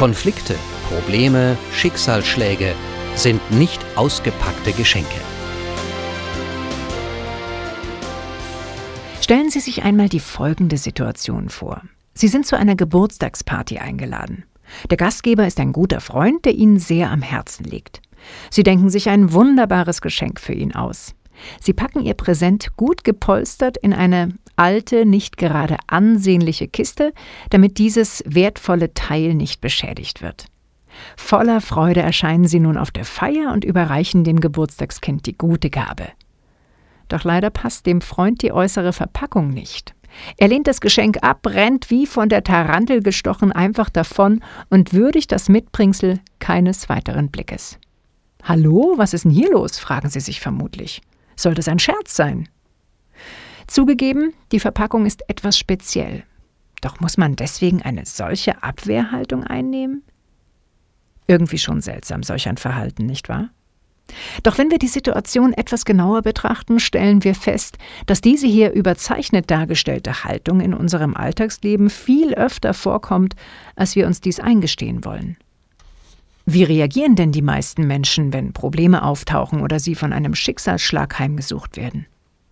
Konflikte, Probleme, Schicksalsschläge sind nicht ausgepackte Geschenke. Stellen Sie sich einmal die folgende Situation vor. Sie sind zu einer Geburtstagsparty eingeladen. Der Gastgeber ist ein guter Freund, der Ihnen sehr am Herzen liegt. Sie denken sich ein wunderbares Geschenk für ihn aus. Sie packen Ihr Präsent gut gepolstert in eine alte, nicht gerade ansehnliche Kiste, damit dieses wertvolle Teil nicht beschädigt wird. Voller Freude erscheinen Sie nun auf der Feier und überreichen dem Geburtstagskind die gute Gabe. Doch leider passt dem Freund die äußere Verpackung nicht. Er lehnt das Geschenk ab, rennt wie von der Tarantel gestochen einfach davon und würdigt das Mitbringsel keines weiteren Blickes. »Hallo, was ist denn hier los?« fragen Sie sich vermutlich. »Soll das ein Scherz sein?« Zugegeben, die Verpackung ist etwas speziell. Doch muss man deswegen eine solche Abwehrhaltung einnehmen? Irgendwie schon seltsam, solch ein Verhalten, nicht wahr? Doch wenn wir die Situation etwas genauer betrachten, stellen wir fest, dass diese hier überzeichnet dargestellte Haltung in unserem Alltagsleben viel öfter vorkommt, als wir uns dies eingestehen wollen. Wie reagieren denn die meisten Menschen, wenn Probleme auftauchen oder sie von einem Schicksalsschlag heimgesucht werden?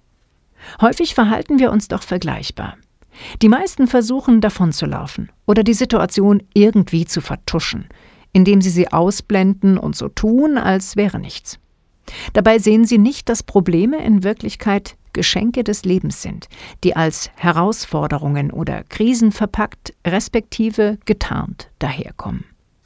Häufig verhalten wir uns doch vergleichbar. Die meisten versuchen, davonzulaufen oder die Situation irgendwie zu vertuschen, indem sie ausblenden und so tun, als wäre nichts. Dabei sehen sie nicht, dass Probleme in Wirklichkeit Geschenke des Lebens sind, die als Herausforderungen oder Krisen verpackt, respektive getarnt daherkommen.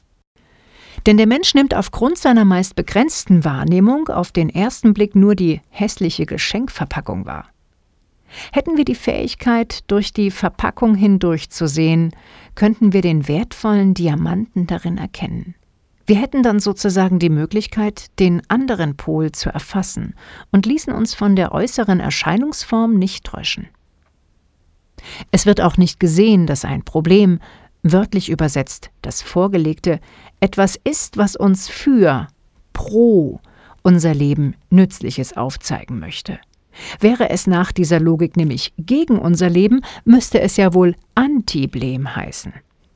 Denn der Mensch nimmt aufgrund seiner meist begrenzten Wahrnehmung auf den ersten Blick nur die hässliche Geschenkverpackung wahr. Hätten wir die Fähigkeit, durch die Verpackung hindurch zu sehen, könnten wir den wertvollen Diamanten darin erkennen. Wir hätten dann sozusagen die Möglichkeit, den anderen Pol zu erfassen und ließen uns von der äußeren Erscheinungsform nicht täuschen. Es wird auch nicht gesehen, dass ein Problem, wörtlich übersetzt das Vorgelegte, etwas ist, was uns pro unser Leben Nützliches aufzeigen möchte. Wäre es nach dieser Logik nämlich gegen unser Leben, müsste es ja wohl Antiblem heißen.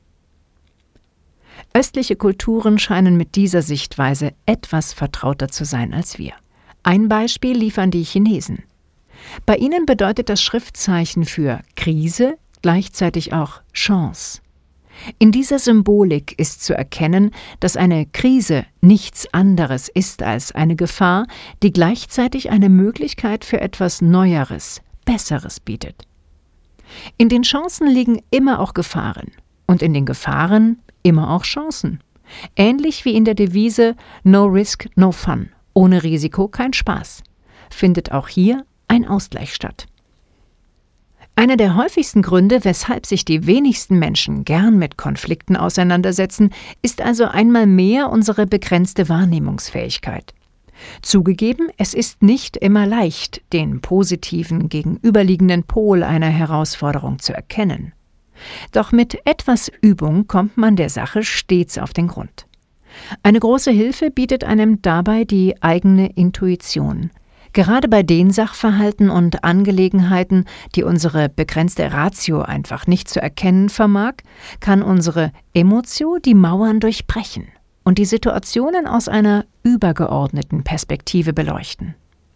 Östliche Kulturen scheinen mit dieser Sichtweise etwas vertrauter zu sein als wir. Ein Beispiel liefern die Chinesen. Bei ihnen bedeutet das Schriftzeichen für Krise gleichzeitig auch Chance. In dieser Symbolik ist zu erkennen, dass eine Krise nichts anderes ist als eine Gefahr, die gleichzeitig eine Möglichkeit für etwas Neueres, Besseres bietet. In den Chancen liegen immer auch Gefahren und in den Gefahren immer auch Chancen. Ähnlich wie in der Devise No Risk, No Fun, ohne Risiko kein Spaß, findet auch hier ein Ausgleich statt. Einer der häufigsten Gründe, weshalb sich die wenigsten Menschen gern mit Konflikten auseinandersetzen, ist also einmal mehr unsere begrenzte Wahrnehmungsfähigkeit. Zugegeben, es ist nicht immer leicht, den positiven, gegenüberliegenden Pol einer Herausforderung zu erkennen. Doch mit etwas Übung kommt man der Sache stets auf den Grund. Eine große Hilfe bietet einem dabei die eigene Intuition. Gerade bei den Sachverhalten und Angelegenheiten, die unsere begrenzte Ratio einfach nicht zu erkennen vermag, kann unsere Emotio die Mauern durchbrechen und die Situationen aus einer übergeordneten Perspektive beleuchten.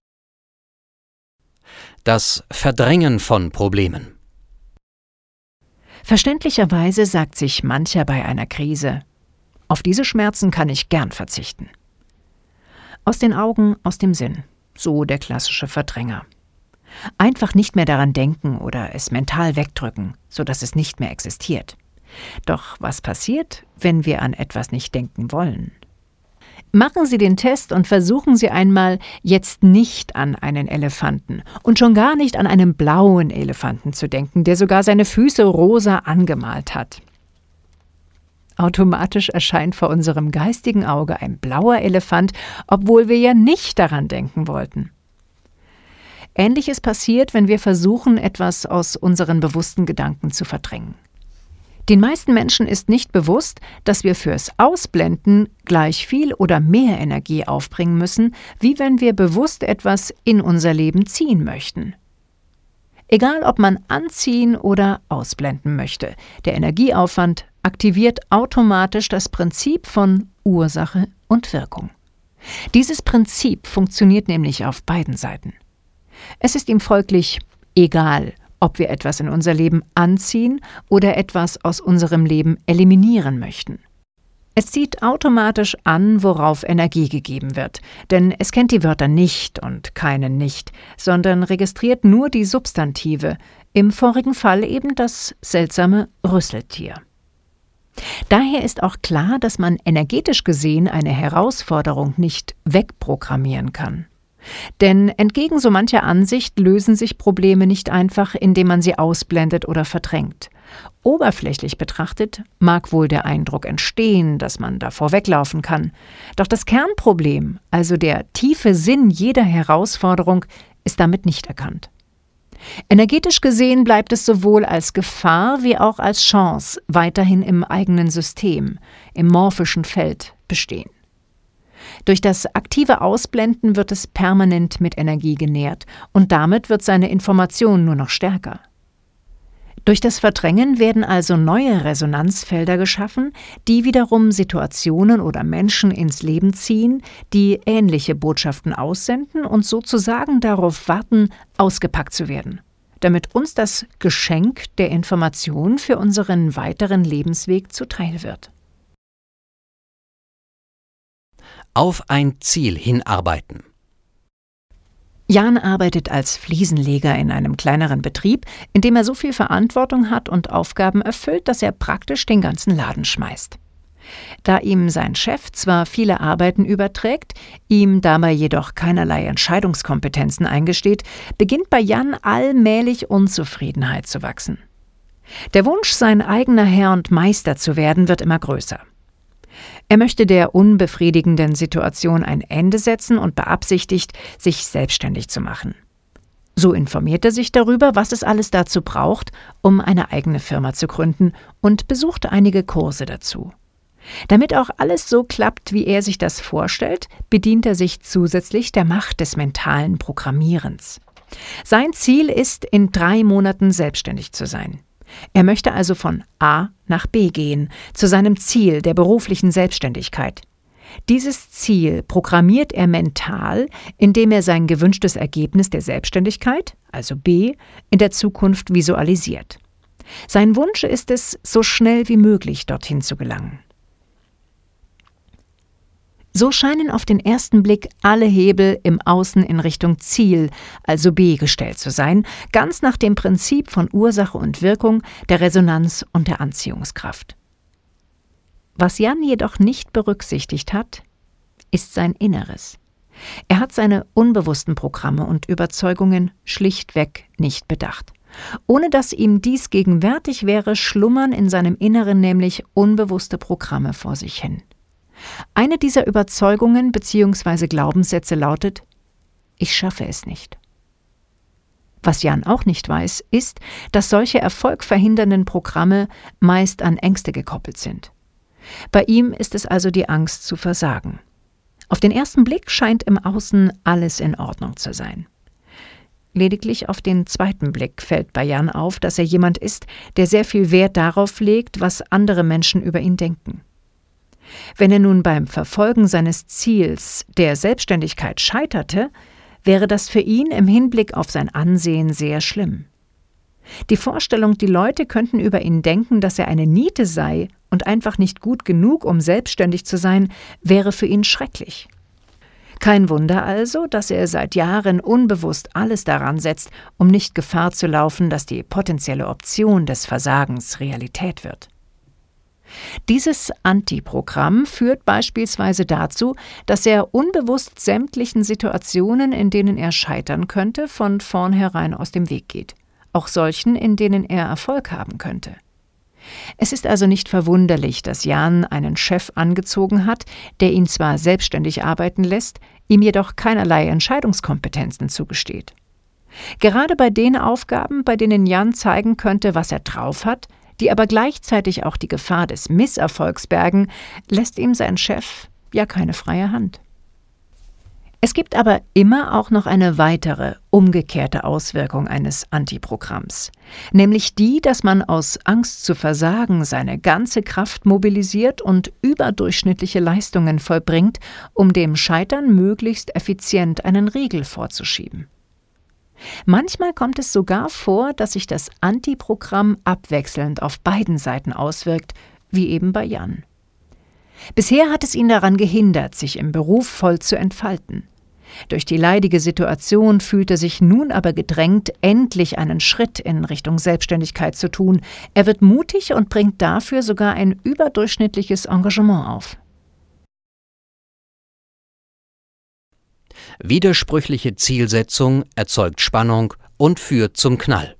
Das Verdrängen von Problemen. Verständlicherweise sagt sich mancher bei einer Krise: Auf diese Schmerzen kann ich gern verzichten. Aus den Augen, aus dem Sinn. So der klassische Verdränger. Einfach nicht mehr daran denken oder es mental wegdrücken, sodass es nicht mehr existiert. Doch was passiert, wenn wir an etwas nicht denken wollen? Machen Sie den Test und versuchen Sie einmal, jetzt nicht an einen Elefanten und schon gar nicht an einen blauen Elefanten zu denken, der sogar seine Füße rosa angemalt hat. Automatisch erscheint vor unserem geistigen Auge ein blauer Elefant, obwohl wir ja nicht daran denken wollten. Ähnliches passiert, wenn wir versuchen, etwas aus unseren bewussten Gedanken zu verdrängen. Den meisten Menschen ist nicht bewusst, dass wir fürs Ausblenden gleich viel oder mehr Energie aufbringen müssen, wie wenn wir bewusst etwas in unser Leben ziehen möchten. Egal, ob man anziehen oder ausblenden möchte, der Energieaufwand aktiviert automatisch das Prinzip von Ursache und Wirkung. Dieses Prinzip funktioniert nämlich auf beiden Seiten. Es ist ihm folglich egal, ob wir etwas in unser Leben anziehen oder etwas aus unserem Leben eliminieren möchten. Es zieht automatisch an, worauf Energie gegeben wird, denn es kennt die Wörter nicht und keinen nicht, sondern registriert nur die Substantive, im vorigen Fall eben das seltsame Rüsseltier. Daher ist auch klar, dass man energetisch gesehen eine Herausforderung nicht wegprogrammieren kann. Denn entgegen so mancher Ansicht lösen sich Probleme nicht einfach, indem man sie ausblendet oder verdrängt. Oberflächlich betrachtet mag wohl der Eindruck entstehen, dass man davor weglaufen kann. Doch das Kernproblem, also der tiefe Sinn jeder Herausforderung, ist damit nicht erkannt. Energetisch gesehen bleibt es sowohl als Gefahr wie auch als Chance weiterhin im eigenen System, im morphischen Feld bestehen. Durch das aktive Ausblenden wird es permanent mit Energie genährt und damit wird seine Information nur noch stärker. Durch das Verdrängen werden also neue Resonanzfelder geschaffen, die wiederum Situationen oder Menschen ins Leben ziehen, die ähnliche Botschaften aussenden und sozusagen darauf warten, ausgepackt zu werden, damit uns das Geschenk der Information für unseren weiteren Lebensweg zuteil wird. Auf ein Ziel hinarbeiten. Jan arbeitet als Fliesenleger in einem kleineren Betrieb, in dem er so viel Verantwortung hat und Aufgaben erfüllt, dass er praktisch den ganzen Laden schmeißt. Da ihm sein Chef zwar viele Arbeiten überträgt, ihm dabei jedoch keinerlei Entscheidungskompetenzen eingesteht, beginnt bei Jan allmählich Unzufriedenheit zu wachsen. Der Wunsch, sein eigener Herr und Meister zu werden, wird immer größer. Er möchte der unbefriedigenden Situation ein Ende setzen und beabsichtigt, sich selbstständig zu machen. So informiert er sich darüber, was es alles dazu braucht, um eine eigene Firma zu gründen, und besucht einige Kurse dazu. Damit auch alles so klappt, wie er sich das vorstellt, bedient er sich zusätzlich der Macht des mentalen Programmierens. Sein Ziel ist, in 3 Monaten selbstständig zu sein. Er möchte also von A nach B gehen, zu seinem Ziel der beruflichen Selbstständigkeit. Dieses Ziel programmiert er mental, indem er sein gewünschtes Ergebnis der Selbstständigkeit, also B, in der Zukunft visualisiert. Sein Wunsch ist es, so schnell wie möglich dorthin zu gelangen. So scheinen auf den ersten Blick alle Hebel im Außen in Richtung Ziel, also B, gestellt zu sein, ganz nach dem Prinzip von Ursache und Wirkung, der Resonanz und der Anziehungskraft. Was Jan jedoch nicht berücksichtigt hat, ist sein Inneres. Er hat seine unbewussten Programme und Überzeugungen schlichtweg nicht bedacht. Ohne dass ihm dies gegenwärtig wäre, schlummern in seinem Inneren nämlich unbewusste Programme vor sich hin. Eine dieser Überzeugungen bzw. Glaubenssätze lautet: Ich schaffe es nicht. Was Jan auch nicht weiß, ist, dass solche erfolgverhindernden Programme meist an Ängste gekoppelt sind. Bei ihm ist es also die Angst zu versagen. Auf den ersten Blick scheint im Außen alles in Ordnung zu sein. Lediglich auf den zweiten Blick fällt bei Jan auf, dass er jemand ist, der sehr viel Wert darauf legt, was andere Menschen über ihn denken. Wenn er nun beim Verfolgen seines Ziels, der Selbstständigkeit, scheiterte, wäre das für ihn im Hinblick auf sein Ansehen sehr schlimm. Die Vorstellung, die Leute könnten über ihn denken, dass er eine Niete sei und einfach nicht gut genug, um selbstständig zu sein, wäre für ihn schrecklich. Kein Wunder also, dass er seit Jahren unbewusst alles daran setzt, um nicht Gefahr zu laufen, dass die potenzielle Option des Versagens Realität wird. Dieses Antiprogramm führt beispielsweise dazu, dass er unbewusst sämtlichen Situationen, in denen er scheitern könnte, von vornherein aus dem Weg geht, auch solchen, in denen er Erfolg haben könnte. Es ist also nicht verwunderlich, dass Jan einen Chef angezogen hat, der ihn zwar selbstständig arbeiten lässt, ihm jedoch keinerlei Entscheidungskompetenzen zugesteht. Gerade bei den Aufgaben, bei denen Jan zeigen könnte, was er drauf hat, die aber gleichzeitig auch die Gefahr des Misserfolgs bergen, lässt ihm sein Chef ja keine freie Hand. Es gibt aber immer auch noch eine weitere, umgekehrte Auswirkung eines Antiprogramms, nämlich die, dass man aus Angst zu versagen seine ganze Kraft mobilisiert und überdurchschnittliche Leistungen vollbringt, um dem Scheitern möglichst effizient einen Riegel vorzuschieben. Manchmal kommt es sogar vor, dass sich das Antiprogramm abwechselnd auf beiden Seiten auswirkt, wie eben bei Jan. Bisher hat es ihn daran gehindert, sich im Beruf voll zu entfalten. Durch die leidige Situation fühlt er sich nun aber gedrängt, endlich einen Schritt in Richtung Selbstständigkeit zu tun. Er wird mutig und bringt dafür sogar ein überdurchschnittliches Engagement auf. Widersprüchliche Zielsetzung erzeugt Spannung und führt zum Knall.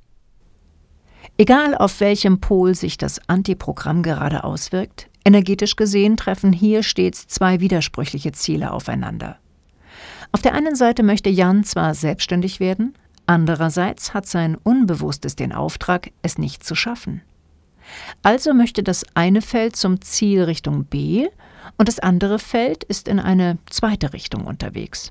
Egal auf welchem Pol sich das Antiprogramm gerade auswirkt, energetisch gesehen treffen hier stets zwei widersprüchliche Ziele aufeinander. Auf der einen Seite möchte Jan zwar selbstständig werden, andererseits hat sein Unbewusstes den Auftrag, es nicht zu schaffen. Also möchte das eine Feld zum Ziel Richtung B und das andere Feld ist in eine zweite Richtung unterwegs.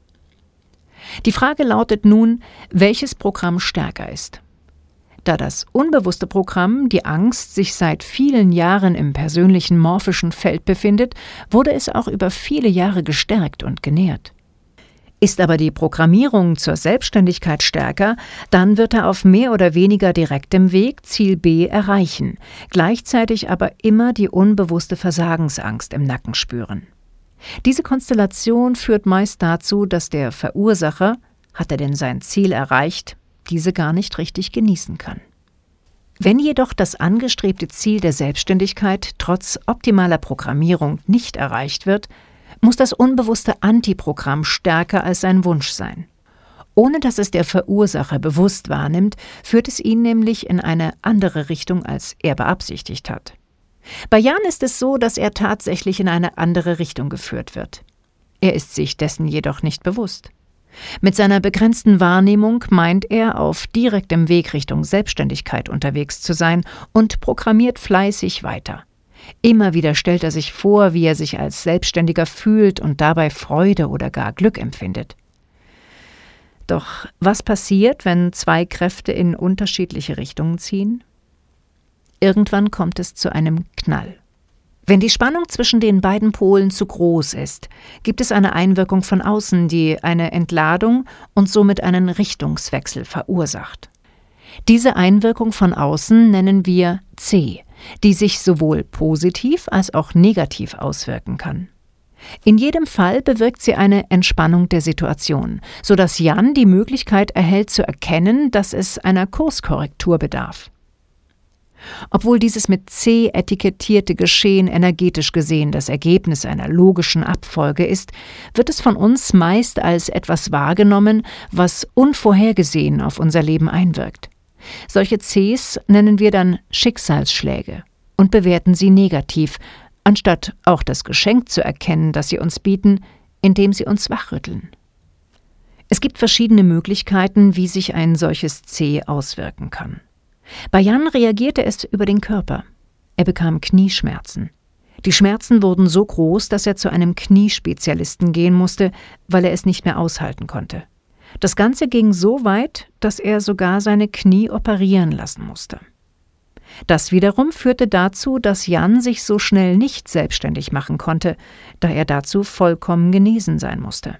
Die Frage lautet nun, welches Programm stärker ist. Da das unbewusste Programm, die Angst, sich seit vielen Jahren im persönlichen morphischen Feld befindet, wurde es auch über viele Jahre gestärkt und genährt. Ist aber die Programmierung zur Selbstständigkeit stärker, dann wird er auf mehr oder weniger direktem Weg Ziel B erreichen, gleichzeitig aber immer die unbewusste Versagensangst im Nacken spüren. Diese Konstellation führt meist dazu, dass der Verursacher, hat er denn sein Ziel erreicht, diese gar nicht richtig genießen kann. Wenn jedoch das angestrebte Ziel der Selbstständigkeit trotz optimaler Programmierung nicht erreicht wird, muss das unbewusste Antiprogramm stärker als sein Wunsch sein. Ohne dass es der Verursacher bewusst wahrnimmt, führt es ihn nämlich in eine andere Richtung, als er beabsichtigt hat. Bei Jan ist es so, dass er tatsächlich in eine andere Richtung geführt wird. Er ist sich dessen jedoch nicht bewusst. Mit seiner begrenzten Wahrnehmung meint er, auf direktem Weg Richtung Selbstständigkeit unterwegs zu sein und programmiert fleißig weiter. Immer wieder stellt er sich vor, wie er sich als Selbstständiger fühlt und dabei Freude oder gar Glück empfindet. Doch was passiert, wenn zwei Kräfte in unterschiedliche Richtungen ziehen? Irgendwann kommt es zu einem Knall. Wenn die Spannung zwischen den beiden Polen zu groß ist, gibt es eine Einwirkung von außen, die eine Entladung und somit einen Richtungswechsel verursacht. Diese Einwirkung von außen nennen wir C, die sich sowohl positiv als auch negativ auswirken kann. In jedem Fall bewirkt sie eine Entspannung der Situation, sodass Jan die Möglichkeit erhält zu erkennen, dass es einer Kurskorrektur bedarf. Obwohl dieses mit C etikettierte Geschehen energetisch gesehen das Ergebnis einer logischen Abfolge ist, wird es von uns meist als etwas wahrgenommen, was unvorhergesehen auf unser Leben einwirkt. Solche Cs nennen wir dann Schicksalsschläge und bewerten sie negativ, anstatt auch das Geschenk zu erkennen, das sie uns bieten, indem sie uns wachrütteln. Es gibt verschiedene Möglichkeiten, wie sich ein solches C auswirken kann. Bei Jan reagierte es über den Körper. Er bekam Knieschmerzen. Die Schmerzen wurden so groß, dass er zu einem Kniespezialisten gehen musste, weil er es nicht mehr aushalten konnte. Das Ganze ging so weit, dass er sogar seine Knie operieren lassen musste. Das wiederum führte dazu, dass Jan sich so schnell nicht selbstständig machen konnte, da er dazu vollkommen genesen sein musste.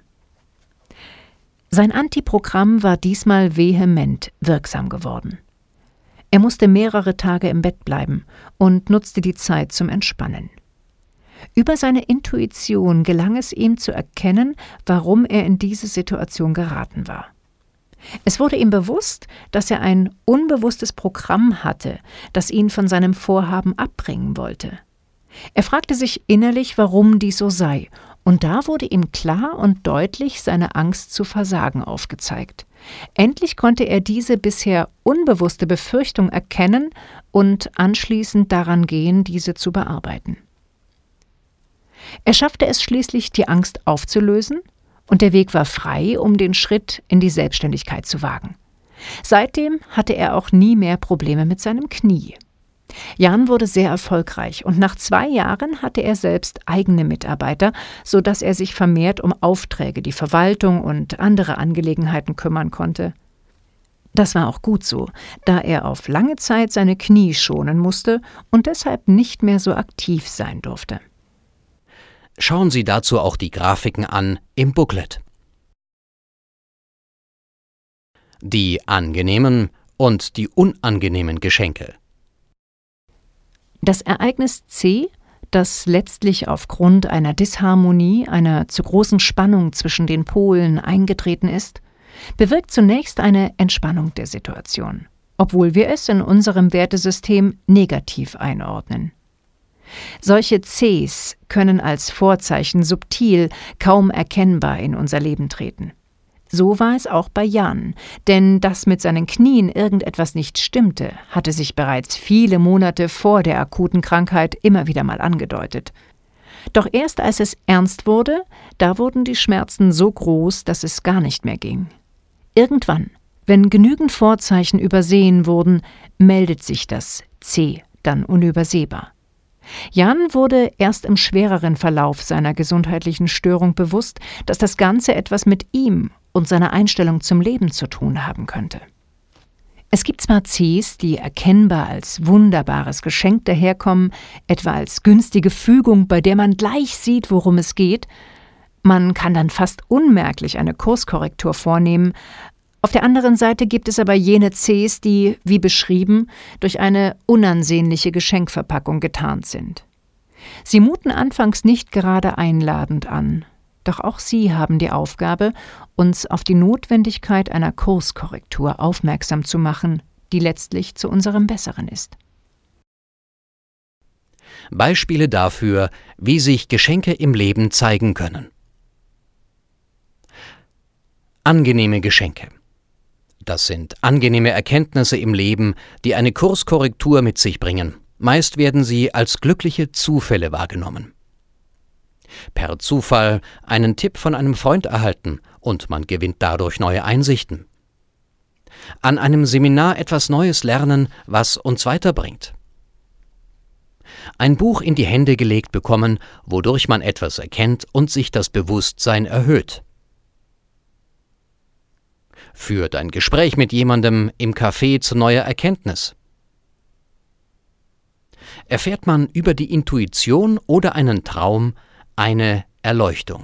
Sein Antiprogramm war diesmal vehement wirksam geworden. Er musste mehrere Tage im Bett bleiben und nutzte die Zeit zum Entspannen. Über seine Intuition gelang es ihm zu erkennen, warum er in diese Situation geraten war. Es wurde ihm bewusst, dass er ein unbewusstes Programm hatte, das ihn von seinem Vorhaben abbringen wollte. Er fragte sich innerlich, warum dies so sei, und da wurde ihm klar und deutlich seine Angst zu versagen aufgezeigt. Endlich konnte er diese bisher unbewusste Befürchtung erkennen und anschließend daran gehen, diese zu bearbeiten. Er schaffte es schließlich, die Angst aufzulösen, und der Weg war frei, um den Schritt in die Selbstständigkeit zu wagen. Seitdem hatte er auch nie mehr Probleme mit seinem Knie. Jan wurde sehr erfolgreich und nach 2 Jahren hatte er selbst eigene Mitarbeiter, sodass er sich vermehrt um Aufträge, die Verwaltung und andere Angelegenheiten kümmern konnte. Das war auch gut so, da er auf lange Zeit seine Knie schonen musste und deshalb nicht mehr so aktiv sein durfte. Schauen Sie dazu auch die Grafiken an im Booklet. Die angenehmen und die unangenehmen Geschenke. Das Ereignis C, das letztlich aufgrund einer Disharmonie, einer zu großen Spannung zwischen den Polen eingetreten ist, bewirkt zunächst eine Entspannung der Situation, obwohl wir es in unserem Wertesystem negativ einordnen. Solche Cs können als Vorzeichen subtil, kaum erkennbar in unser Leben treten. So war es auch bei Jan, denn dass mit seinen Knien irgendetwas nicht stimmte, hatte sich bereits viele Monate vor der akuten Krankheit immer wieder mal angedeutet. Doch erst als es ernst wurde, da wurden die Schmerzen so groß, dass es gar nicht mehr ging. Irgendwann, wenn genügend Vorzeichen übersehen wurden, meldet sich das C dann unübersehbar. Jan wurde erst im schwereren Verlauf seiner gesundheitlichen Störung bewusst, dass das Ganze etwas mit ihm und seiner Einstellung zum Leben zu tun haben könnte. Es gibt zwar Cs, die erkennbar als wunderbares Geschenk daherkommen, etwa als günstige Fügung, bei der man gleich sieht, worum es geht. Man kann dann fast unmerklich eine Kurskorrektur vornehmen. Auf der anderen Seite gibt es aber jene Cs, die, wie beschrieben, durch eine unansehnliche Geschenkverpackung getarnt sind. Sie muten anfangs nicht gerade einladend an. Doch auch sie haben die Aufgabe, uns auf die Notwendigkeit einer Kurskorrektur aufmerksam zu machen, die letztlich zu unserem Besseren ist. Beispiele dafür, wie sich Geschenke im Leben zeigen können. Angenehme Geschenke. Das sind angenehme Erkenntnisse im Leben, die eine Kurskorrektur mit sich bringen. Meist werden sie als glückliche Zufälle wahrgenommen. Per Zufall einen Tipp von einem Freund erhalten und man gewinnt dadurch neue Einsichten. An einem Seminar etwas Neues lernen, was uns weiterbringt. Ein Buch in die Hände gelegt bekommen, wodurch man etwas erkennt und sich das Bewusstsein erhöht. Führt ein Gespräch mit jemandem im Café zu neuer Erkenntnis. Erfährt man über die Intuition oder einen Traum eine Erleuchtung.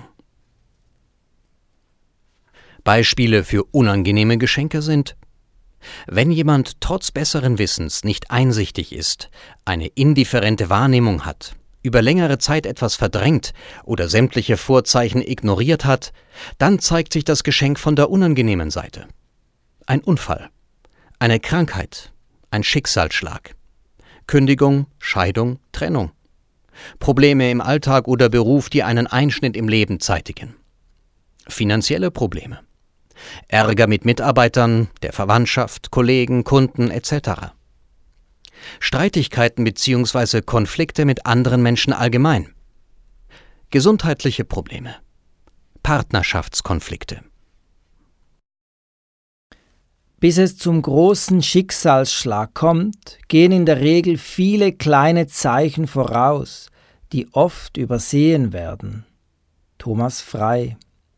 Beispiele für unangenehme Geschenke sind: Wenn jemand trotz besseren Wissens nicht einsichtig ist, eine indifferente Wahrnehmung hat, über längere Zeit etwas verdrängt oder sämtliche Vorzeichen ignoriert hat, dann zeigt sich das Geschenk von der unangenehmen Seite. Ein Unfall, eine Krankheit, ein Schicksalsschlag, Kündigung, Scheidung, Trennung, Probleme im Alltag oder Beruf, die einen Einschnitt im Leben zeitigen, finanzielle Probleme, Ärger mit Mitarbeitern, der Verwandtschaft, Kollegen, Kunden etc. Streitigkeiten bzw. Konflikte mit anderen Menschen allgemein, gesundheitliche Probleme, Partnerschaftskonflikte. Bis es zum großen Schicksalsschlag kommt, gehen in der Regel viele kleine Zeichen voraus, die oft übersehen werden. Thomas Frey.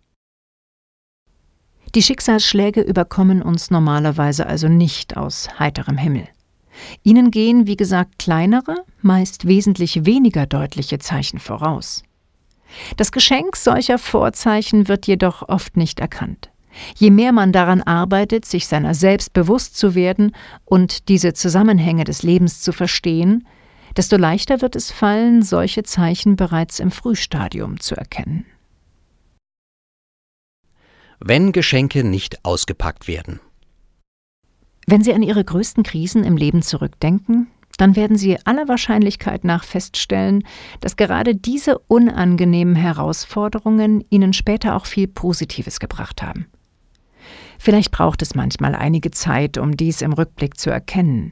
Die Schicksalsschläge überkommen uns normalerweise also nicht aus heiterem Himmel. Ihnen gehen, wie gesagt, kleinere, meist wesentlich weniger deutliche Zeichen voraus. Das Geschenk solcher Vorzeichen wird jedoch oft nicht erkannt. Je mehr man daran arbeitet, sich seiner selbst bewusst zu werden und diese Zusammenhänge des Lebens zu verstehen, desto leichter wird es fallen, solche Zeichen bereits im Frühstadium zu erkennen. Wenn Geschenke nicht ausgepackt werden. Wenn Sie an Ihre größten Krisen im Leben zurückdenken, dann werden Sie aller Wahrscheinlichkeit nach feststellen, dass gerade diese unangenehmen Herausforderungen Ihnen später auch viel Positives gebracht haben. Vielleicht braucht es manchmal einige Zeit, um dies im Rückblick zu erkennen.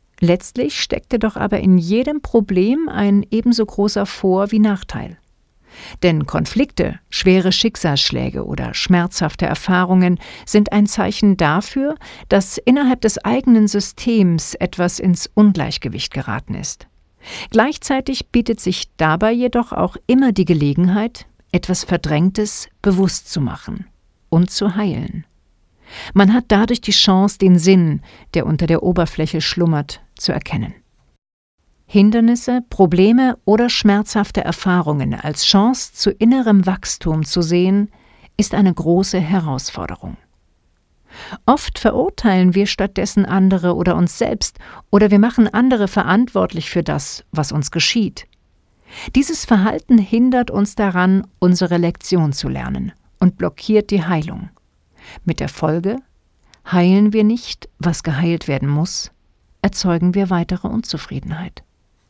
Letztlich steckte doch aber in jedem Problem ein ebenso großer Vor- wie Nachteil. Denn Konflikte, schwere Schicksalsschläge oder schmerzhafte Erfahrungen sind ein Zeichen dafür, dass innerhalb des eigenen Systems etwas ins Ungleichgewicht geraten ist. Gleichzeitig bietet sich dabei jedoch auch immer die Gelegenheit, etwas Verdrängtes bewusst zu machen und zu heilen. Man hat dadurch die Chance, den Sinn, der unter der Oberfläche schlummert, zu erkennen. Hindernisse, Probleme oder schmerzhafte Erfahrungen als Chance zu innerem Wachstum zu sehen, ist eine große Herausforderung. Oft verurteilen wir stattdessen andere oder uns selbst oder wir machen andere verantwortlich für das, was uns geschieht. Dieses Verhalten hindert uns daran, unsere Lektion zu lernen und blockiert die Heilung. Mit der Folge: heilen wir nicht, was geheilt werden muss, erzeugen wir weitere Unzufriedenheit.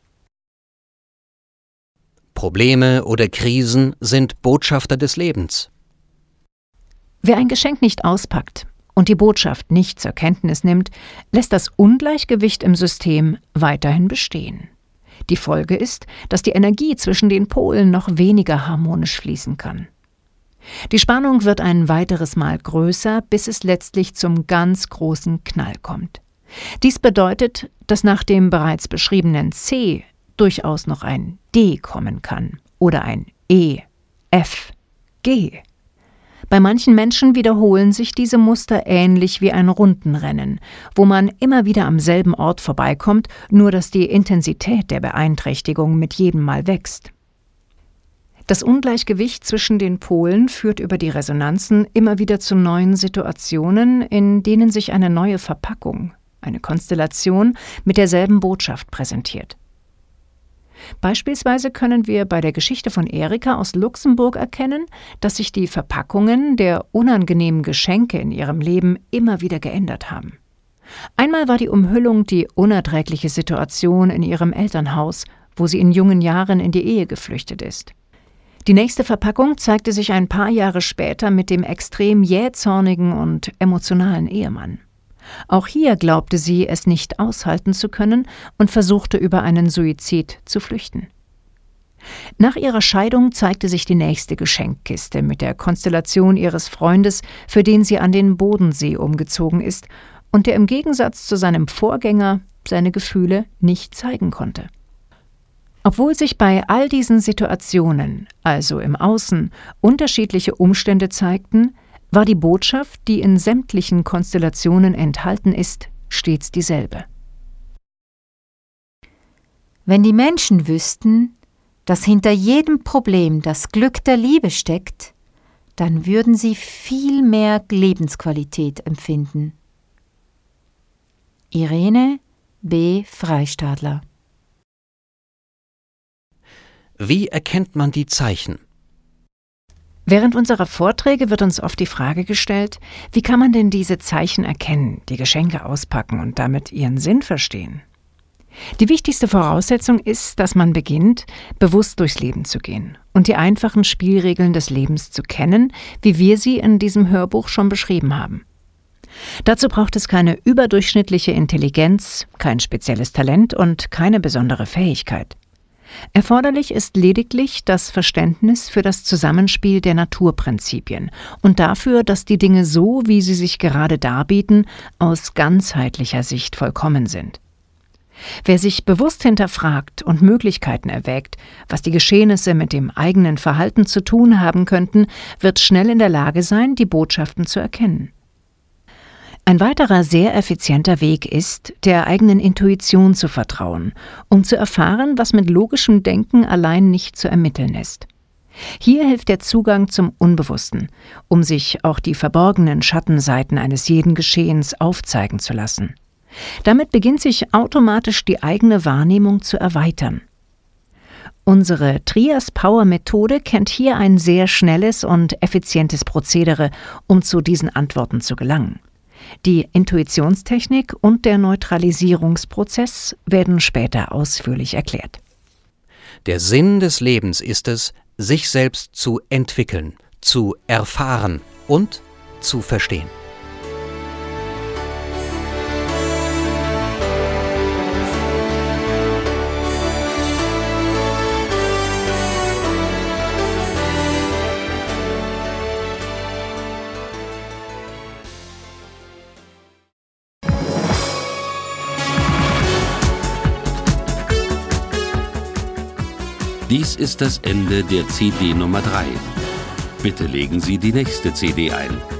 Probleme oder Krisen sind Botschafter des Lebens. Wer ein Geschenk nicht auspackt und die Botschaft nicht zur Kenntnis nimmt, lässt das Ungleichgewicht im System weiterhin bestehen. Die Folge ist, dass die Energie zwischen den Polen noch weniger harmonisch fließen kann. Die Spannung wird ein weiteres Mal größer, bis es letztlich zum ganz großen Knall kommt. Dies bedeutet, dass nach dem bereits beschriebenen C durchaus noch ein D kommen kann oder ein E, F, G. Bei manchen Menschen wiederholen sich diese Muster ähnlich wie ein Rundenrennen, wo man immer wieder am selben Ort vorbeikommt, nur dass die Intensität der Beeinträchtigung mit jedem Mal wächst. Das Ungleichgewicht zwischen den Polen führt über die Resonanzen immer wieder zu neuen Situationen, in denen sich eine neue Verpackung, eine Konstellation mit derselben Botschaft präsentiert. Beispielsweise können wir bei der Geschichte von Erika aus Luxemburg erkennen, dass sich die Verpackungen der unangenehmen Geschenke in ihrem Leben immer wieder geändert haben. Einmal war die Umhüllung die unerträgliche Situation in ihrem Elternhaus, wo sie in jungen Jahren in die Ehe geflüchtet ist. Die nächste Verpackung zeigte sich ein paar Jahre später mit dem extrem jähzornigen und emotionalen Ehemann. Auch hier glaubte sie, es nicht aushalten zu können und versuchte über einen Suizid zu flüchten. Nach ihrer Scheidung zeigte sich die nächste Geschenkkiste mit der Konstellation ihres Freundes, für den sie an den Bodensee umgezogen ist und der im Gegensatz zu seinem Vorgänger seine Gefühle nicht zeigen konnte. Obwohl sich bei all diesen Situationen, also im Außen, unterschiedliche Umstände zeigten, war die Botschaft, die in sämtlichen Konstellationen enthalten ist, stets dieselbe. Wenn die Menschen wüssten, dass hinter jedem Problem das Glück der Liebe steckt, dann würden sie viel mehr Lebensqualität empfinden. Irene B. Freistadler. Wie erkennt man die Zeichen? Während unserer Vorträge wird uns oft die Frage gestellt, wie kann man denn diese Zeichen erkennen, die Geschenke auspacken und damit ihren Sinn verstehen? Die wichtigste Voraussetzung ist, dass man beginnt, bewusst durchs Leben zu gehen und die einfachen Spielregeln des Lebens zu kennen, wie wir sie in diesem Hörbuch schon beschrieben haben. Dazu braucht es keine überdurchschnittliche Intelligenz, kein spezielles Talent und keine besondere Fähigkeit. Erforderlich ist lediglich das Verständnis für das Zusammenspiel der Naturprinzipien und dafür, dass die Dinge so, wie sie sich gerade darbieten, aus ganzheitlicher Sicht vollkommen sind. Wer sich bewusst hinterfragt und Möglichkeiten erwägt, was die Geschehnisse mit dem eigenen Verhalten zu tun haben könnten, wird schnell in der Lage sein, die Botschaften zu erkennen. Ein weiterer sehr effizienter Weg ist, der eigenen Intuition zu vertrauen, um zu erfahren, was mit logischem Denken allein nicht zu ermitteln ist. Hier hilft der Zugang zum Unbewussten, um sich auch die verborgenen Schattenseiten eines jeden Geschehens aufzeigen zu lassen. Damit beginnt sich automatisch die eigene Wahrnehmung zu erweitern. Unsere Trias-Power-Methode kennt hier ein sehr schnelles und effizientes Prozedere, um zu diesen Antworten zu gelangen. Die Intuitionstechnik und der Neutralisierungsprozess werden später ausführlich erklärt. Der Sinn des Lebens ist es, sich selbst zu entwickeln, zu erfahren und zu verstehen. Dies ist das Ende der CD Nummer 3. Bitte legen Sie die nächste CD ein.